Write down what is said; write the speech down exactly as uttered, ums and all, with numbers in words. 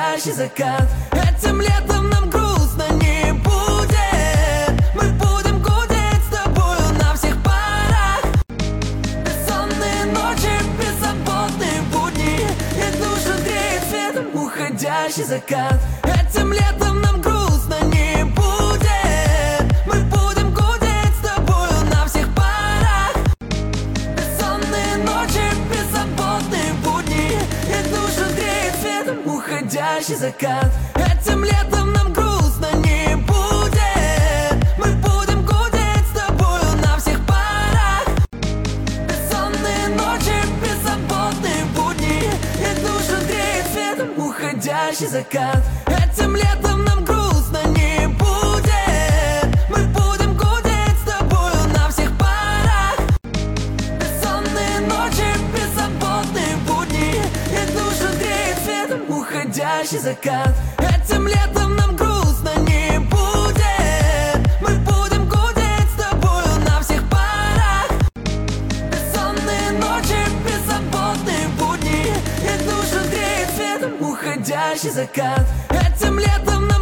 уходящий закат. Этим летом нам грустно не будет. Мы будем гудеть с тобою на всех парах. Бессонные ночи, беззаботные будни, и душу греет светом уходящий закат. Этим летом нам грустно не будет. Мы будем гудеть с тобою на всех парах. Бессонные ночи, беззаботные будни, и душу греет светом уходящий закат. Этим летом нам грустно не будет. Мы будем гудеть с тобою на всех парах. Бессонные ночи, беззаботные будни, и душу греет светом уходящий закат. Этим летом нам грустно не будет. Мы будем гудеть с тобою на всех парах. Бессонные ночи, беззаботные будни, и душу греет светом уходящий закат. Этим летом нам грустно не будет. Мы будем гудеть с тобою на всех парах. Бессонные ночи, беззаботные будни, и душу греет светом уходящий закат. Этим летом нам